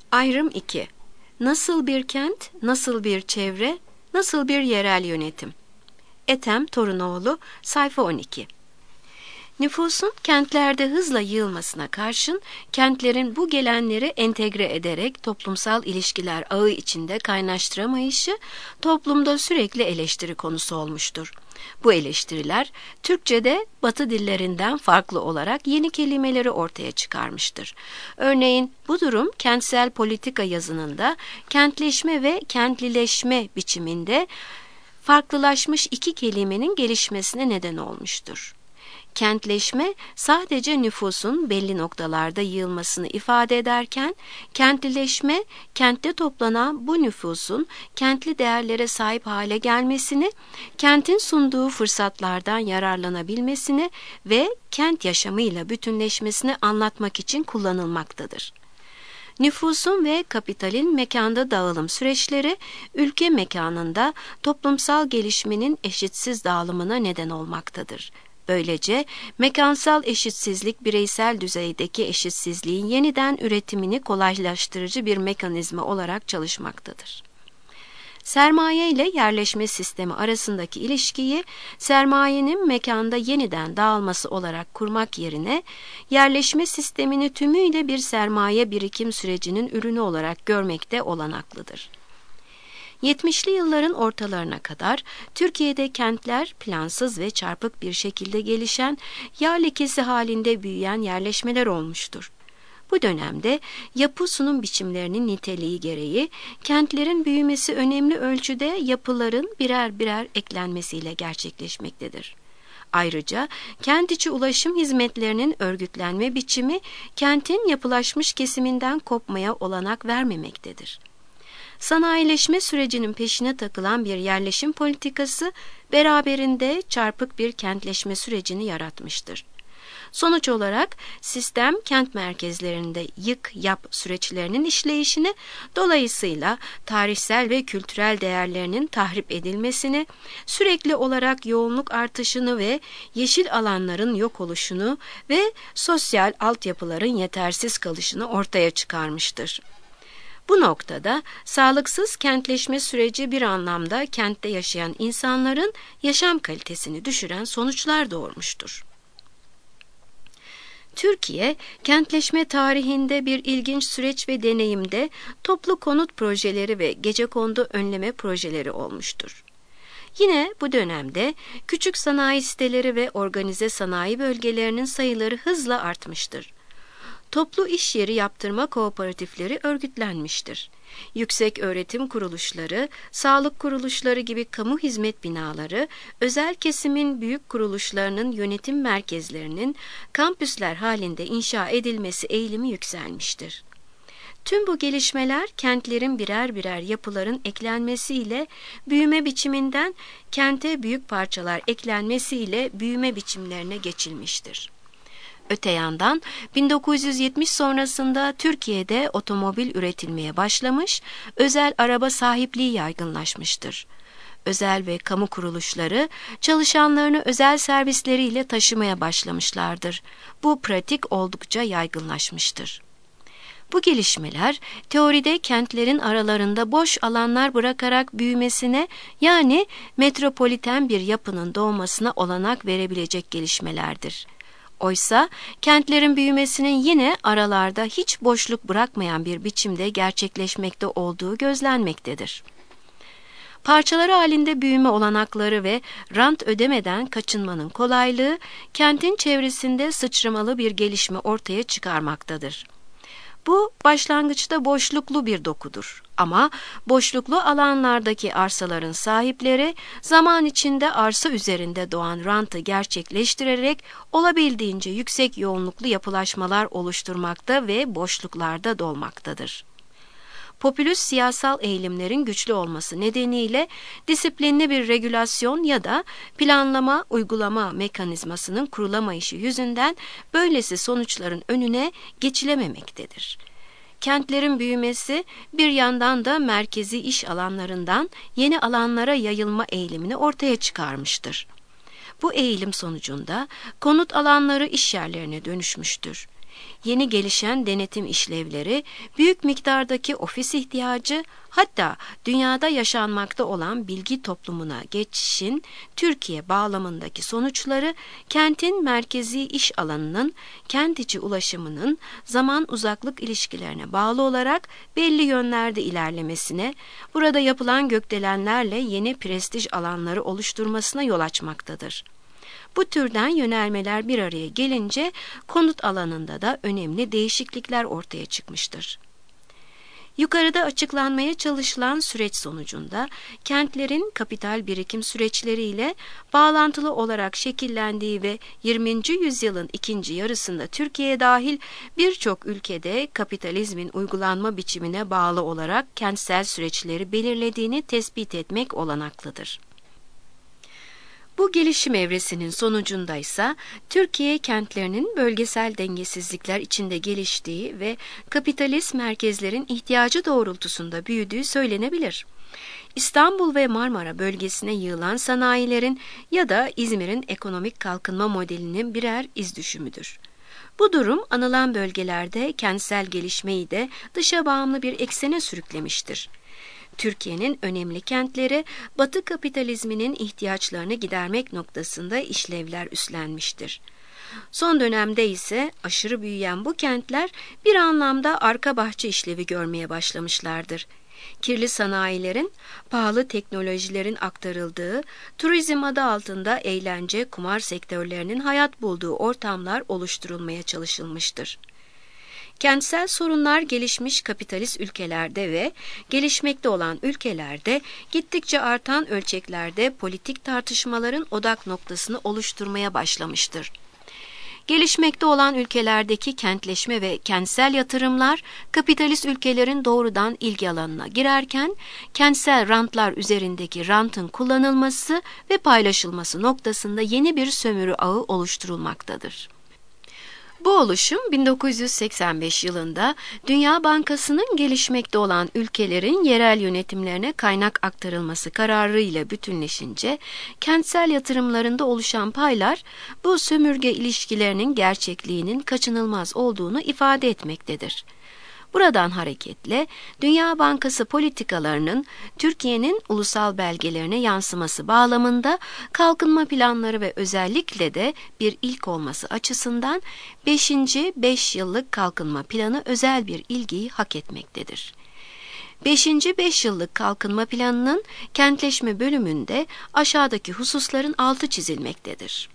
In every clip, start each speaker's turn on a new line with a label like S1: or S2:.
S1: Ayrım 2. Nasıl bir kent, nasıl bir çevre, nasıl bir yerel yönetim? Ethem Torunoğlu, sayfa 12. Nüfusun kentlerde hızla yığılmasına karşın, kentlerin bu gelenleri entegre ederek toplumsal ilişkiler ağı içinde kaynaştıramayışı, toplumda sürekli eleştiri konusu olmuştur. Bu eleştiriler, Türkçe'de Batı dillerinden farklı olarak yeni kelimeleri ortaya çıkarmıştır. Örneğin bu durum kentsel politika yazınında kentleşme ve kentlileşme biçiminde farklılaşmış iki kelimenin gelişmesine neden olmuştur. Kentleşme sadece nüfusun belli noktalarda yığılmasını ifade ederken, kentlileşme, kentte toplanan bu nüfusun kentli değerlere sahip hale gelmesini, kentin sunduğu fırsatlardan yararlanabilmesini ve kent yaşamıyla bütünleşmesini anlatmak için kullanılmaktadır. Nüfusun ve kapitalin mekanda dağılım süreçleri, ülke mekanında toplumsal gelişmenin eşitsiz dağılımına neden olmaktadır. Böylece mekansal eşitsizlik bireysel düzeydeki eşitsizliğin yeniden üretimini kolaylaştırıcı bir mekanizma olarak çalışmaktadır. Sermaye ile yerleşme sistemi arasındaki ilişkiyi sermayenin mekanda yeniden dağılması olarak kurmak yerine yerleşme sistemini tümüyle bir sermaye birikim sürecinin ürünü olarak görmekte olanaklıdır. 70'li yılların ortalarına kadar Türkiye'de kentler plansız ve çarpık bir şekilde gelişen, yağ lekesi halinde büyüyen yerleşmeler olmuştur. Bu dönemde yapı sunum biçimlerinin niteliği gereği kentlerin büyümesi önemli ölçüde yapıların birer birer eklenmesiyle gerçekleşmektedir. Ayrıca kent içi ulaşım hizmetlerinin örgütlenme biçimi kentin yapılaşmış kesiminden kopmaya olanak vermemektedir. Sanayileşme sürecinin peşine takılan bir yerleşim politikası beraberinde çarpık bir kentleşme sürecini yaratmıştır. Sonuç olarak sistem kent merkezlerinde yık-yap süreçlerinin işleyişini, dolayısıyla tarihsel ve kültürel değerlerinin tahrip edilmesini, sürekli olarak yoğunluk artışını ve yeşil alanların yok oluşunu ve sosyal altyapıların yetersiz kalışını ortaya çıkarmıştır. Bu noktada sağlıksız kentleşme süreci bir anlamda kentte yaşayan insanların yaşam kalitesini düşüren sonuçlar doğurmuştur. Türkiye, kentleşme tarihinde bir ilginç süreç ve deneyimde toplu konut projeleri ve gecekondu önleme projeleri olmuştur. Yine bu dönemde küçük sanayi siteleri ve organize sanayi bölgelerinin sayıları hızla artmıştır. Toplu iş yeri yaptırma kooperatifleri örgütlenmiştir. Yüksek öğretim kuruluşları, sağlık kuruluşları gibi kamu hizmet binaları, özel kesimin büyük kuruluşlarının yönetim merkezlerinin kampüsler halinde inşa edilmesi eğilimi yükselmiştir. Tüm bu gelişmeler kentlerin birer birer yapıların eklenmesiyle büyüme biçiminden kente büyük parçalar eklenmesiyle büyüme biçimlerine geçilmiştir. Öte yandan 1970 sonrasında Türkiye'de otomobil üretilmeye başlamış, özel araba sahipliği yaygınlaşmıştır. Özel ve kamu kuruluşları çalışanlarını özel servisleriyle taşımaya başlamışlardır. Bu pratik oldukça yaygınlaşmıştır. Bu gelişmeler teoride kentlerin aralarında boş alanlar bırakarak büyümesine, yani metropoliten bir yapının doğmasına olanak verebilecek gelişmelerdir. Oysa kentlerin büyümesinin yine aralarda hiç boşluk bırakmayan bir biçimde gerçekleşmekte olduğu gözlenmektedir. Parçaları halinde büyüme olanakları ve rant ödemeden kaçınmanın kolaylığı, kentin çevresinde sıçramalı bir gelişme ortaya çıkarmaktadır. Bu başlangıçta boşluklu bir dokudur. Ama boşluklu alanlardaki arsaların sahipleri zaman içinde arsa üzerinde doğan rantı gerçekleştirerek olabildiğince yüksek yoğunluklu yapılaşmalar oluşturmakta ve boşluklarda dolmaktadır. Popülist siyasal eğilimlerin güçlü olması nedeniyle disiplinli bir regülasyon ya da planlama, uygulama mekanizmasının kurulamayışı yüzünden böylesi sonuçların önüne geçilememektedir. Kentlerin büyümesi bir yandan da merkezi iş alanlarından yeni alanlara yayılma eğilimini ortaya çıkarmıştır. Bu eğilim sonucunda konut alanları iş yerlerine dönüşmüştür. Yeni gelişen denetim işlevleri, büyük miktardaki ofis ihtiyacı, hatta dünyada yaşanmakta olan bilgi toplumuna geçişin Türkiye bağlamındaki sonuçları, kentin merkezi iş alanının, kent içi ulaşımının zaman uzaklık ilişkilerine bağlı olarak belli yönlerde ilerlemesine, burada yapılan gökdelenlerle yeni prestij alanları oluşturmasına yol açmaktadır. Bu türden yönelmeler bir araya gelince konut alanında da önemli değişiklikler ortaya çıkmıştır. Yukarıda açıklanmaya çalışılan süreç sonucunda kentlerin kapital birikim süreçleriyle bağlantılı olarak şekillendiği ve 20. yüzyılın ikinci yarısında Türkiye dahil birçok ülkede kapitalizmin uygulanma biçimine bağlı olarak kentsel süreçleri belirlediğini tespit etmek olanaklıdır. Bu gelişim evresinin sonucunda ise Türkiye kentlerinin bölgesel dengesizlikler içinde geliştiği ve kapitalist merkezlerin ihtiyacı doğrultusunda büyüdüğü söylenebilir. İstanbul ve Marmara bölgesine yığılan sanayilerin ya da İzmir'in ekonomik kalkınma modelinin birer izdüşümüdür. Bu durum anılan bölgelerde kentsel gelişmeyi de dışa bağımlı bir eksene sürüklemiştir. Türkiye'nin önemli kentleri Batı kapitalizminin ihtiyaçlarını gidermek noktasında işlevler üstlenmiştir. Son dönemde ise aşırı büyüyen bu kentler bir anlamda arka bahçe işlevi görmeye başlamışlardır. Kirli sanayilerin, pahalı teknolojilerin aktarıldığı, turizm adı altında eğlence, kumar sektörlerinin hayat bulduğu ortamlar oluşturulmaya çalışılmıştır. Kentsel sorunlar gelişmiş kapitalist ülkelerde ve gelişmekte olan ülkelerde gittikçe artan ölçeklerde politik tartışmaların odak noktasını oluşturmaya başlamıştır. Gelişmekte olan ülkelerdeki kentleşme ve kentsel yatırımlar kapitalist ülkelerin doğrudan ilgi alanına girerken kentsel rantlar üzerindeki rantın kullanılması ve paylaşılması noktasında yeni bir sömürü ağı oluşturulmaktadır. Bu oluşum 1985 yılında Dünya Bankası'nın gelişmekte olan ülkelerin yerel yönetimlerine kaynak aktarılması kararı ile bütünleşince kentsel yatırımlarında oluşan paylar bu sömürge ilişkilerinin gerçekliğinin kaçınılmaz olduğunu ifade etmektedir. Buradan hareketle Dünya Bankası politikalarının Türkiye'nin ulusal belgelerine yansıması bağlamında kalkınma planları ve özellikle de bir ilk olması açısından 5. 5 yıllık kalkınma planı özel bir ilgiyi hak etmektedir. 5. 5 yıllık kalkınma planının kentleşme bölümünde aşağıdaki hususların altı çizilmektedir.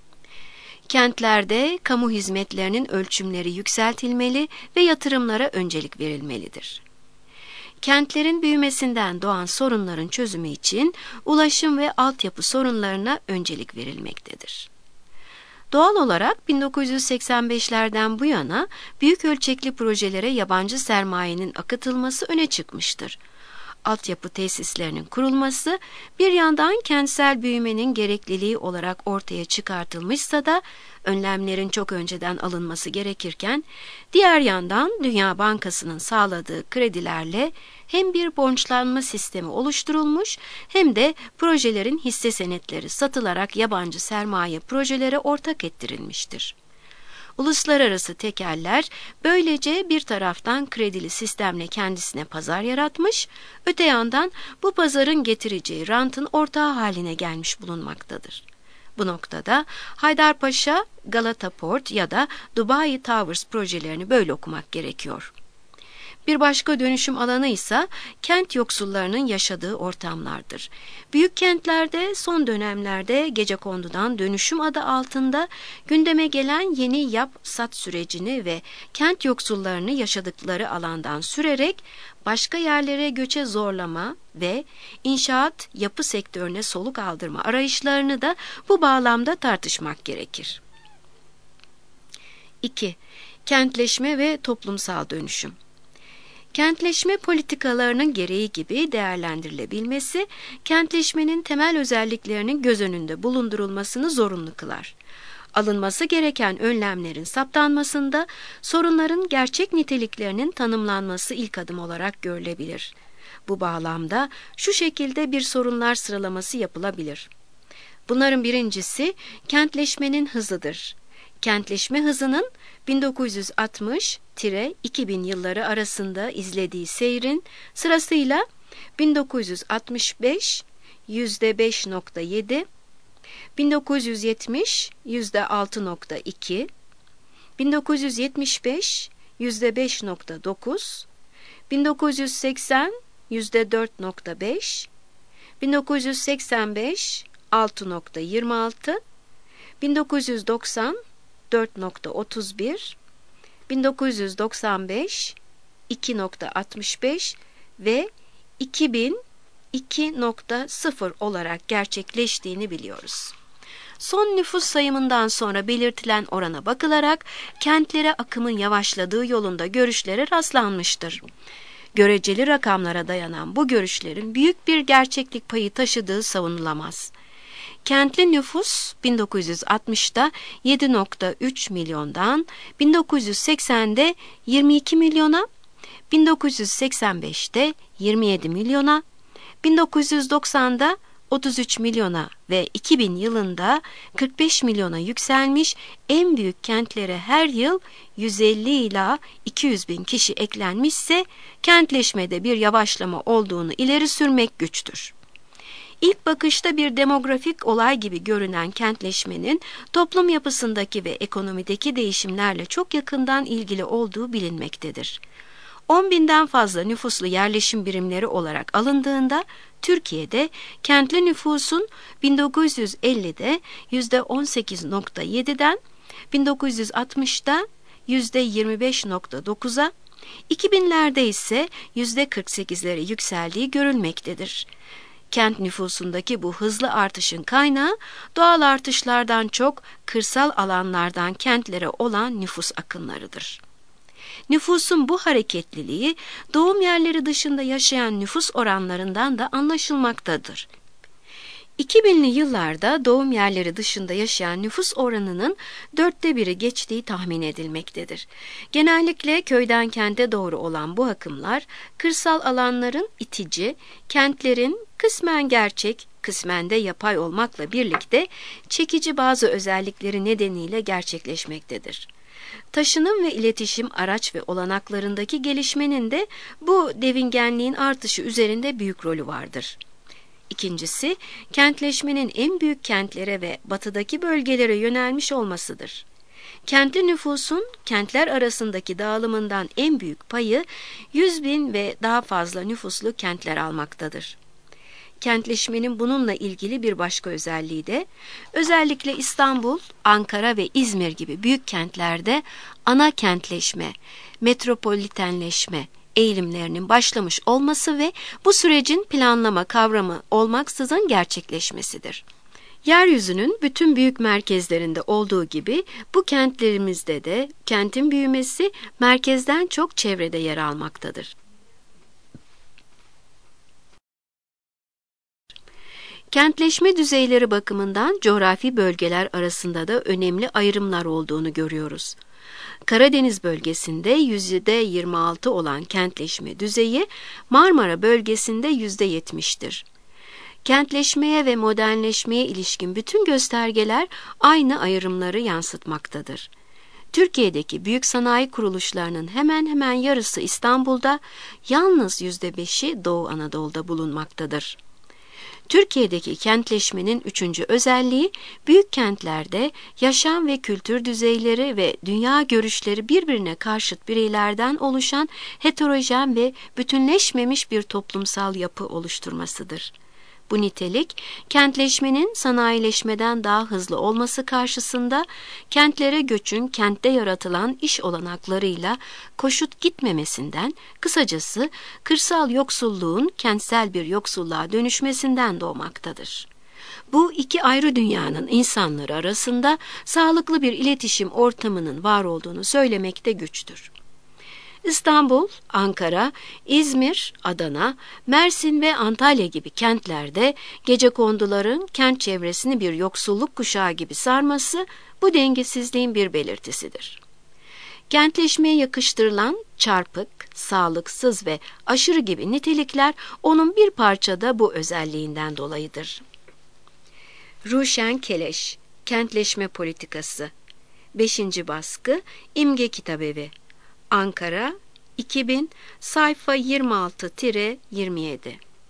S1: Kentlerde kamu hizmetlerinin ölçümleri yükseltilmeli ve yatırımlara öncelik verilmelidir. Kentlerin büyümesinden doğan sorunların çözümü için ulaşım ve altyapı sorunlarına öncelik verilmektedir. Doğal olarak 1985'lerden bu yana büyük ölçekli projelere yabancı sermayenin akıtılması öne çıkmıştır. Altyapı tesislerinin kurulması bir yandan kentsel büyümenin gerekliliği olarak ortaya çıkartılmışsa da önlemlerin çok önceden alınması gerekirken diğer yandan Dünya Bankası'nın sağladığı kredilerle hem bir borçlanma sistemi oluşturulmuş hem de projelerin hisse senetleri satılarak yabancı sermaye projelere ortak ettirilmiştir. Uluslararası tekeller böylece bir taraftan kredili sistemle kendisine pazar yaratmış, öte yandan bu pazarın getireceği rantın ortağı haline gelmiş bulunmaktadır. Bu noktada Haydarpaşa, Galata Port ya da Dubai Towers projelerini böyle okumak gerekiyor. Bir başka dönüşüm alanı ise kent yoksullarının yaşadığı ortamlardır. Büyük kentlerde son dönemlerde Gecekondu'dan dönüşüm adı altında gündeme gelen yeni yap-sat sürecini ve kent yoksullarını yaşadıkları alandan sürerek başka yerlere göçe zorlama ve inşaat yapı sektörüne soluk aldırma arayışlarını da bu bağlamda tartışmak gerekir. 2. Kentleşme ve toplumsal dönüşüm. Kentleşme politikalarının gereği gibi değerlendirilebilmesi, kentleşmenin temel özelliklerinin göz önünde bulundurulmasını zorunlu kılar. Alınması gereken önlemlerin saptanmasında sorunların gerçek niteliklerinin tanımlanması ilk adım olarak görülebilir. Bu bağlamda şu şekilde bir sorunlar sıralaması yapılabilir. Bunların birincisi kentleşmenin hızıdır. Kentleşme hızının 1960-2000 yılları arasında izlediği seyrin sırasıyla 1965 %5.7, 1970 %6.2, 1975 %5.9, 1980 %4.5, 1985 6.26, 1990 4.31, 1995 2.65 ve 2000 2.0 olarak gerçekleştiğini biliyoruz. Son nüfus sayımından sonra belirtilen orana bakılarak kentlere akımın yavaşladığı yolunda görüşlere rastlanmıştır. Göreceli rakamlara dayanan bu görüşlerin büyük bir gerçeklik payı taşıdığı savunulamaz. Kentli nüfus 1960'da 7.3 milyondan 1980'de 22 milyona, 1985'te 27 milyona, 1990'da 33 milyona ve 2000 yılında 45 milyona yükselmiş, en büyük kentlere her yıl 150 ila 200 bin kişi eklenmişse kentleşmede bir yavaşlama olduğunu ileri sürmek güçtür. İlk bakışta bir demografik olay gibi görünen kentleşmenin toplum yapısındaki ve ekonomideki değişimlerle çok yakından ilgili olduğu bilinmektedir. 10 binden fazla nüfuslu yerleşim birimleri olarak alındığında Türkiye'de kentli nüfusun 1950'de %18.7'den 1960'da %25.9'a, 2000'lerde ise %48'lere yükseldiği görülmektedir. Kent nüfusundaki bu hızlı artışın kaynağı doğal artışlardan çok kırsal alanlardan kentlere olan nüfus akınlarıdır. Nüfusun bu hareketliliği doğum yerleri dışında yaşayan nüfus oranlarından da anlaşılmaktadır. 2000'li yıllarda doğum yerleri dışında yaşayan nüfus oranının 1/4'ü geçtiği tahmin edilmektedir. Genellikle köyden kente doğru olan bu akımlar, kırsal alanların itici, kentlerin kısmen gerçek, kısmen de yapay olmakla birlikte çekici bazı özellikleri nedeniyle gerçekleşmektedir. Taşınım ve iletişim araç ve olanaklarındaki gelişmenin de bu devingenliğin artışı üzerinde büyük rolü vardır. İkincisi, kentleşmenin en büyük kentlere ve batıdaki bölgelere yönelmiş olmasıdır. Kentli nüfusun kentler arasındaki dağılımından en büyük payı 100 bin ve daha fazla nüfuslu kentler almaktadır. Kentleşmenin bununla ilgili bir başka özelliği de, özellikle İstanbul, Ankara ve İzmir gibi büyük kentlerde ana kentleşme, metropolitenleşme eğilimlerinin başlamış olması ve bu sürecin planlama kavramı olmaksızın gerçekleşmesidir. Yeryüzünün bütün büyük merkezlerinde olduğu gibi bu kentlerimizde de kentin büyümesi merkezden çok çevrede yer almaktadır. Kentleşme düzeyleri bakımından coğrafi bölgeler arasında da önemli ayrımlar olduğunu görüyoruz. Karadeniz bölgesinde %26 olan kentleşme düzeyi Marmara bölgesinde %70'tir. Kentleşmeye ve modernleşmeye ilişkin bütün göstergeler aynı ayrımları yansıtmaktadır. Türkiye'deki büyük sanayi kuruluşlarının hemen hemen yarısı İstanbul'da, yalnız %5'i Doğu Anadolu'da bulunmaktadır. Türkiye'deki kentleşmenin üçüncü özelliği, büyük kentlerde yaşam ve kültür düzeyleri ve dünya görüşleri birbirine karşıt bireylerden oluşan heterojen ve bütünleşmemiş bir toplumsal yapı oluşturmasıdır. Bu nitelik, kentleşmenin sanayileşmeden daha hızlı olması karşısında kentlere göçün kentte yaratılan iş olanaklarıyla koşut gitmemesinden, kısacası kırsal yoksulluğun kentsel bir yoksulluğa dönüşmesinden doğmaktadır. Bu iki ayrı dünyanın insanları arasında sağlıklı bir iletişim ortamının var olduğunu söylemekte güçtür. İstanbul, Ankara, İzmir, Adana, Mersin ve Antalya gibi kentlerde gecekonduların kent çevresini bir yoksulluk kuşağı gibi sarması bu dengesizliğin bir belirtisidir. Kentleşmeye yakıştırılan çarpık, sağlıksız ve aşırı gibi nitelikler onun bir parçada bu özelliğinden dolayıdır. Ruşen Keleş, Kentleşme Politikası, 5. baskı İmge Kitabevi, Ankara, 2000, sayfa 26-27.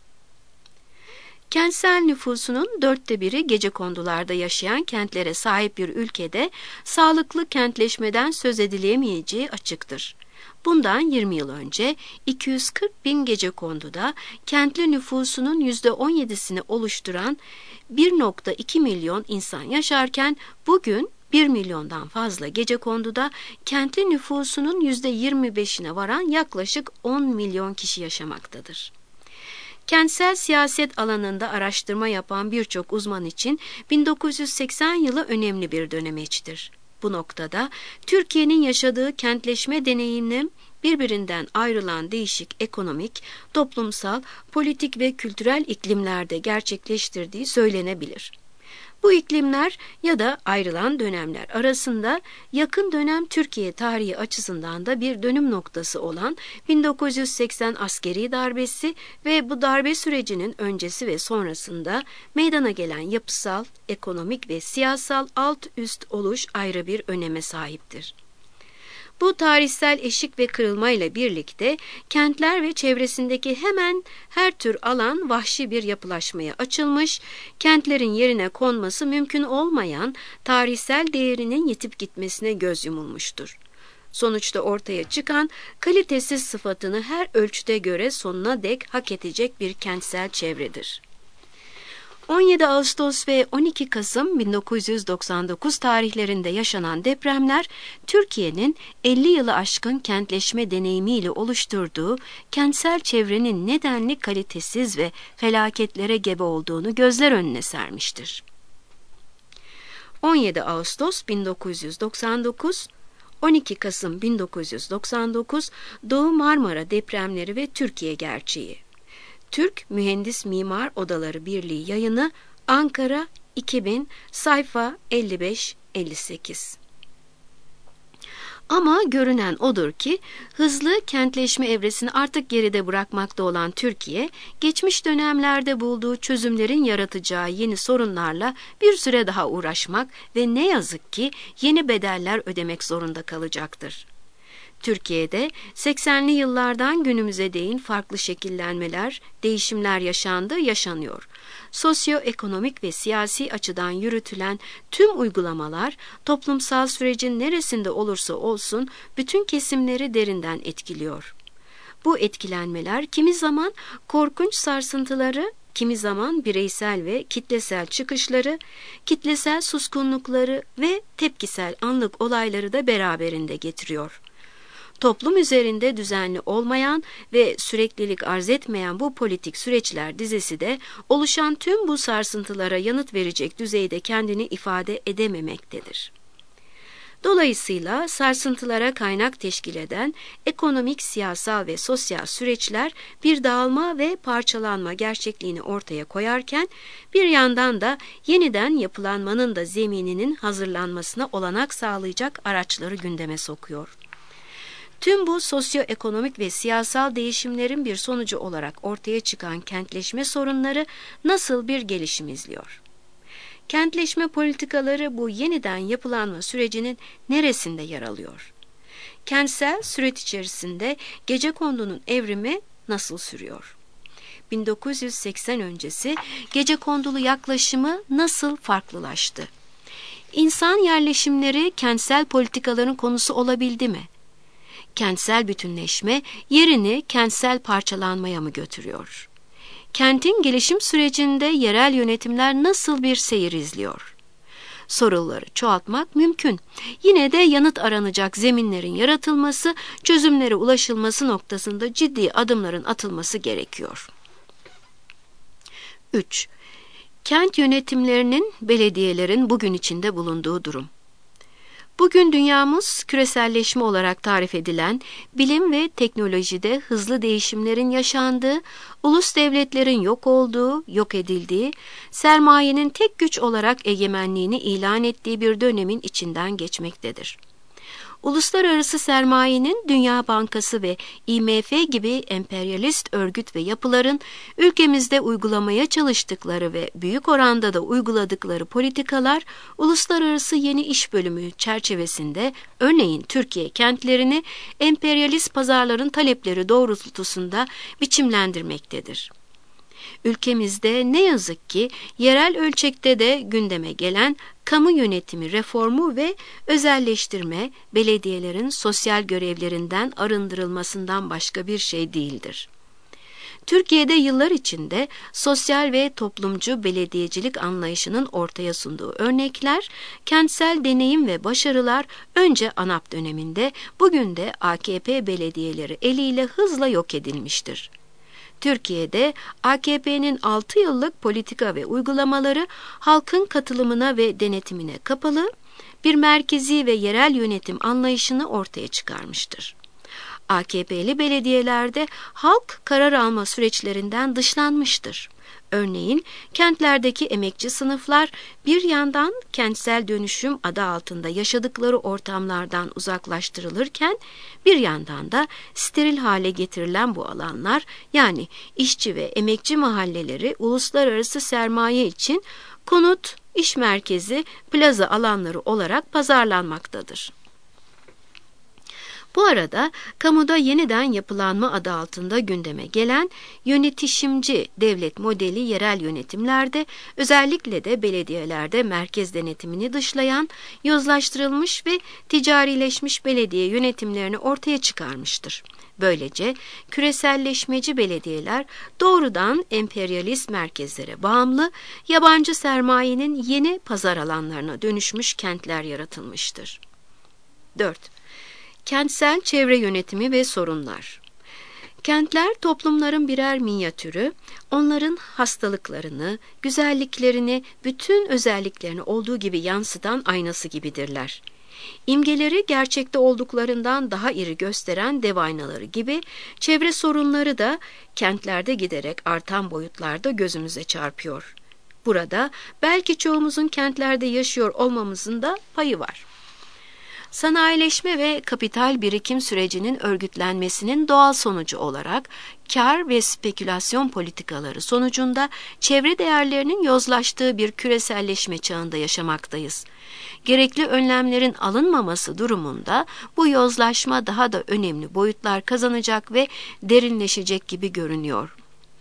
S1: Kentsel nüfusunun 1/4'ü gecekondularda yaşayan kentlere sahip bir ülkede sağlıklı kentleşmeden söz edilemeyeceği açıktır. Bundan 20 yıl önce 240 bin gecekonduda kentli nüfusunun %17'sini oluşturan 1,2 milyon insan yaşarken bugün 1 milyondan fazla gecekonduda kentli nüfusunun %25'ine varan yaklaşık 10 milyon kişi yaşamaktadır. Kentsel siyaset alanında araştırma yapan birçok uzman için 1980 yılı önemli bir dönemeçtir. Bu noktada Türkiye'nin yaşadığı kentleşme deneyiminin birbirinden ayrılan değişik ekonomik, toplumsal, politik ve kültürel iklimlerde gerçekleştirdiği söylenebilir. Bu iklimler ya da ayrılan dönemler arasında yakın dönem Türkiye tarihi açısından da bir dönüm noktası olan 1980 askeri darbesi ve bu darbe sürecinin öncesi ve sonrasında meydana gelen yapısal, ekonomik ve siyasal alt üst oluş ayrı bir öneme sahiptir. Bu tarihsel eşik ve kırılma ile birlikte kentler ve çevresindeki hemen her tür alan vahşi bir yapılaşmaya açılmış, kentlerin yerine konması mümkün olmayan tarihsel değerinin yitip gitmesine göz yumulmuştur. Sonuçta ortaya çıkan kalitesiz sıfatını her ölçüde göre sonuna dek hak edecek bir kentsel çevredir. 17 Ağustos ve 12 Kasım 1999 tarihlerinde yaşanan depremler, Türkiye'nin 50 yılı aşkın kentleşme deneyimiyle oluşturduğu kentsel çevrenin nedenli kalitesiz ve felaketlere gebe olduğunu gözler önüne sermiştir. 17 Ağustos 1999, 12 Kasım 1999 Doğu Marmara depremleri ve Türkiye gerçeği. Türk Mühendis Mimar Odaları Birliği yayını, Ankara, 2000, sayfa 55-58. Ama görünen odur ki hızlı kentleşme evresini artık geride bırakmakta olan Türkiye, geçmiş dönemlerde bulduğu çözümlerin yaratacağı yeni sorunlarla bir süre daha uğraşmak ve ne yazık ki yeni bedeller ödemek zorunda kalacaktır. Türkiye'de 80'li yıllardan günümüze değin farklı şekillenmeler, değişimler yaşandı, yaşanıyor. Sosyoekonomik ve siyasi açıdan yürütülen tüm uygulamalar, toplumsal sürecin neresinde olursa olsun bütün kesimleri derinden etkiliyor. Bu etkilenmeler kimi zaman korkunç sarsıntıları, kimi zaman bireysel ve kitlesel çıkışları, kitlesel suskunlukları ve tepkisel anlık olayları da beraberinde getiriyor. Toplum üzerinde düzenli olmayan ve süreklilik arz etmeyen bu politik süreçler dizisi de oluşan tüm bu sarsıntılara yanıt verecek düzeyde kendini ifade edememektedir. Dolayısıyla sarsıntılara kaynak teşkil eden ekonomik, siyasal ve sosyal süreçler bir dağılma ve parçalanma gerçekliğini ortaya koyarken bir yandan da yeniden yapılanmanın da zemininin hazırlanmasına olanak sağlayacak araçları gündeme sokuyor. Tüm bu sosyoekonomik ve siyasal değişimlerin bir sonucu olarak ortaya çıkan kentleşme sorunları nasıl bir gelişim izliyor? Kentleşme politikaları bu yeniden yapılanma sürecinin neresinde yer alıyor? Kentsel süreç içerisinde gecekondunun evrimi nasıl sürüyor? 1980 öncesi gecekondulu yaklaşımı nasıl farklılaştı? İnsan yerleşimleri kentsel politikaların konusu olabildi mi? Kentsel bütünleşme yerini kentsel parçalanmaya mı götürüyor? Kentin gelişim sürecinde yerel yönetimler nasıl bir seyir izliyor? Soruları çoğaltmak mümkün. Yine de yanıt aranacak zeminlerin yaratılması, çözümlere ulaşılması noktasında ciddi adımların atılması gerekiyor. 3. Kent yönetimlerinin, belediyelerin bugün içinde bulunduğu durum. Bugün dünyamız küreselleşme olarak tarif edilen, bilim ve teknolojide hızlı değişimlerin yaşandığı, ulus devletlerin yok olduğu, yok edildiği, sermayenin tek güç olarak egemenliğini ilan ettiği bir dönemin içinden geçmektedir. Uluslararası sermayenin Dünya Bankası ve IMF gibi emperyalist örgüt ve yapıların ülkemizde uygulamaya çalıştıkları ve büyük oranda da uyguladıkları politikalar, uluslararası yeni iş bölümü çerçevesinde örneğin Türkiye kentlerini emperyalist pazarların talepleri doğrultusunda biçimlendirmektedir. Ülkemizde ne yazık ki yerel ölçekte de gündeme gelen kamu yönetimi reformu ve özelleştirme belediyelerin sosyal görevlerinden arındırılmasından başka bir şey değildir. Türkiye'de yıllar içinde sosyal ve toplumcu belediyecilik anlayışının ortaya sunduğu örnekler, kentsel deneyim ve başarılar önce ANAP döneminde, bugün de AKP belediyeleri eliyle hızla yok edilmiştir. Türkiye'de AKP'nin 6 yıllık politika ve uygulamaları halkın katılımına ve denetimine kapalı bir merkezi ve yerel yönetim anlayışını ortaya çıkarmıştır. AKP'li belediyelerde halk karar alma süreçlerinden dışlanmıştır. Örneğin kentlerdeki emekçi sınıflar bir yandan kentsel dönüşüm adı altında yaşadıkları ortamlardan uzaklaştırılırken bir yandan da steril hale getirilen bu alanlar, yani işçi ve emekçi mahalleleri uluslararası sermaye için konut, iş merkezi, plaza alanları olarak pazarlanmaktadır. Bu arada kamuda yeniden yapılanma adı altında gündeme gelen yönetişimci devlet modeli yerel yönetimlerde, özellikle de belediyelerde merkez denetimini dışlayan, yozlaştırılmış ve ticarileşmiş belediye yönetimlerini ortaya çıkarmıştır. Böylece küreselleşmeci belediyeler doğrudan emperyalist merkezlere bağımlı, yabancı sermayenin yeni pazar alanlarına dönüşmüş kentler yaratılmıştır. 4. Kentsel çevre yönetimi ve sorunlar. Kentler toplumların birer minyatürü, onların hastalıklarını, güzelliklerini, bütün özelliklerini olduğu gibi yansıtan aynası gibidirler. İmgeleri gerçekte olduklarından daha iri gösteren dev aynaları gibi, çevre sorunları da kentlerde giderek artan boyutlarda gözümüze çarpıyor. Burada belki çoğumuzun kentlerde yaşıyor olmamızın da payı var. Sanayileşme ve kapital birikim sürecinin örgütlenmesinin doğal sonucu olarak kar ve spekülasyon politikaları sonucunda çevre değerlerinin yozlaştığı bir küreselleşme çağında yaşamaktayız. Gerekli önlemlerin alınmaması durumunda bu yozlaşma daha da önemli boyutlar kazanacak ve derinleşecek gibi görünüyor.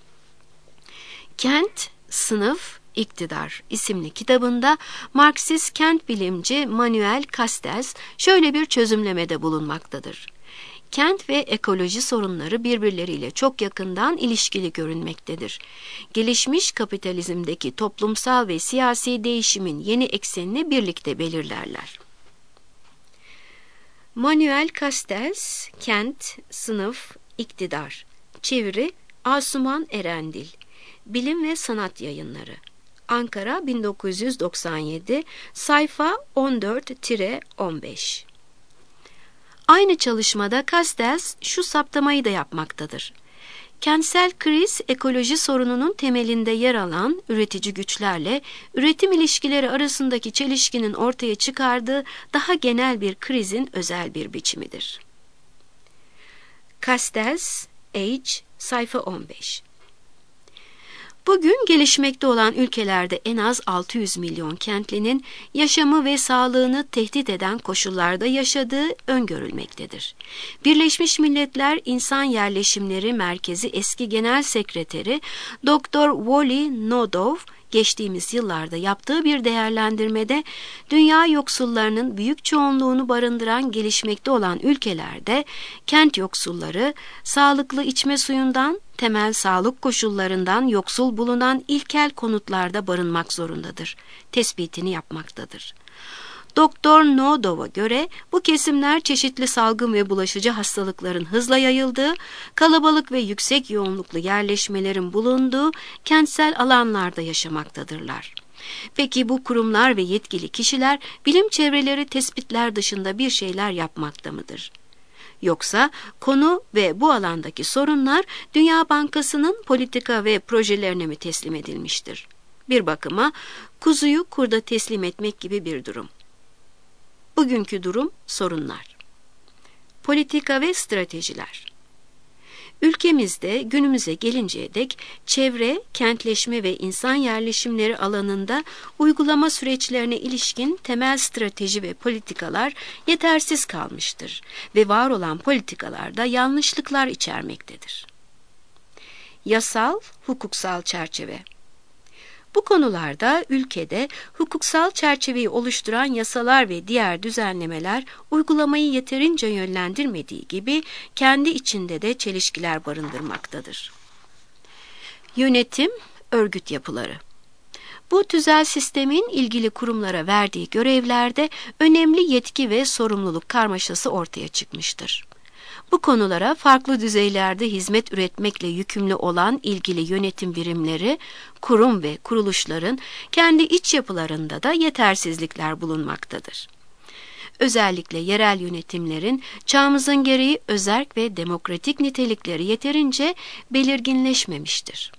S1: Kent, Sınıf, İktidar isimli kitabında Marksist kent bilimci Manuel Castells şöyle bir çözümlemede bulunmaktadır. Kent ve ekoloji sorunları birbirleriyle çok yakından ilişkili görünmektedir. Gelişmiş kapitalizmdeki toplumsal ve siyasi değişimin yeni eksenini birlikte belirlerler. Manuel Castells, Kent, Sınıf, İktidar. Çeviri Asuman Erendil. Bilim ve Sanat Yayınları. Ankara 1997, sayfa 14-15. Aynı çalışmada Castells şu saptamayı da yapmaktadır. Kentsel kriz, ekoloji sorununun temelinde yer alan üretici güçlerle üretim ilişkileri arasındaki çelişkinin ortaya çıkardığı daha genel bir krizin özel bir biçimidir. Castells, Age, sayfa 15. Bugün gelişmekte olan ülkelerde en az 600 milyon kentlinin yaşamı ve sağlığını tehdit eden koşullarda yaşadığı öngörülmektedir. Birleşmiş Milletler İnsan Yerleşimleri Merkezi eski Genel Sekreteri Dr. Wally Nodov, geçtiğimiz yıllarda yaptığı bir değerlendirmede dünya yoksullarının büyük çoğunluğunu barındıran gelişmekte olan ülkelerde kent yoksulları sağlıklı içme suyundan, temel sağlık koşullarından yoksul bulunan ilkel konutlarda barınmak zorundadır tespitini yapmaktadır. Doktor Nodov'a göre bu kesimler çeşitli salgın ve bulaşıcı hastalıkların hızla yayıldığı, kalabalık ve yüksek yoğunluklu yerleşmelerin bulunduğu kentsel alanlarda yaşamaktadırlar. Peki bu kurumlar ve yetkili kişiler bilim çevreleri tespitler dışında bir şeyler yapmakta mıdır? Yoksa konu ve bu alandaki sorunlar Dünya Bankası'nın politika ve projelerine mi teslim edilmiştir? Bir bakıma kuzuyu kurda teslim etmek gibi bir durum. Bugünkü durum sorunlar. politika ve stratejiler. Ülkemizde günümüze gelinceye dek çevre, kentleşme ve insan yerleşimleri alanında uygulama süreçlerine ilişkin temel strateji ve politikalar yetersiz kalmıştır ve var olan politikalarda yanlışlıklar içermektedir. Yasal, hukuksal çerçeve. Bu konularda ülkede hukuksal çerçeveyi oluşturan yasalar ve diğer düzenlemeler uygulamayı yeterince yönlendirmediği gibi kendi içinde de çelişkiler barındırmaktadır. Yönetim, örgüt yapıları. Bu tüzel sistemin ilgili kurumlara verdiği görevlerde önemli yetki ve sorumluluk karmaşası ortaya çıkmıştır. Bu konulara farklı düzeylerde hizmet üretmekle yükümlü olan ilgili yönetim birimleri, kurum ve kuruluşların kendi iç yapılarında da yetersizlikler bulunmaktadır. Özellikle yerel yönetimlerin çağımızın gereği özerk ve demokratik nitelikleri yeterince belirginleşmemiştir.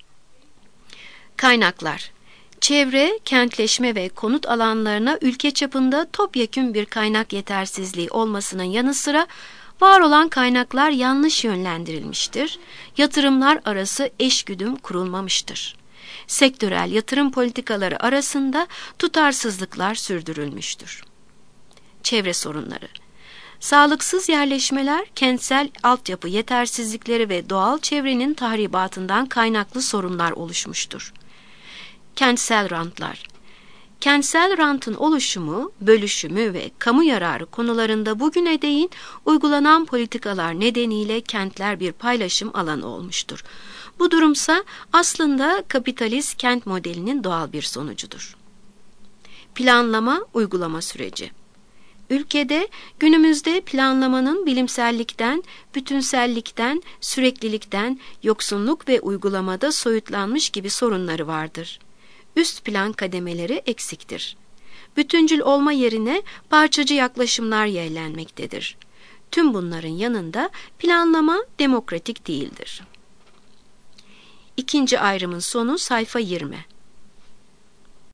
S1: Kaynaklar. Çevre, kentleşme ve konut alanlarına ülke çapında topyekün bir kaynak yetersizliği olmasının yanı sıra var olan kaynaklar yanlış yönlendirilmiştir, yatırımlar arası eşgüdüm kurulmamıştır. Sektörel yatırım politikaları arasında tutarsızlıklar sürdürülmüştür. Çevre sorunları. Sağlıksız yerleşmeler, kentsel altyapı yetersizlikleri ve doğal çevrenin tahribatından kaynaklı sorunlar oluşmuştur. Kentsel rantlar. Kentsel rantın oluşumu, bölüşümü ve kamu yararı konularında bugüne değin uygulanan politikalar nedeniyle kentler bir paylaşım alanı olmuştur. Bu durumsa aslında kapitalist kent modelinin doğal bir sonucudur. Planlama, uygulama süreci. Ülkede günümüzde planlamanın bilimsellikten, bütünsellikten, süreklilikten, yoksunluk ve uygulamada soyutlanmış gibi sorunları vardır. Üst plan kademeleri eksiktir. Bütüncül olma yerine parçacı yaklaşımlar yeğlenmektedir. Tüm bunların yanında planlama demokratik değildir. İkinci ayrımın sonu sayfa 20.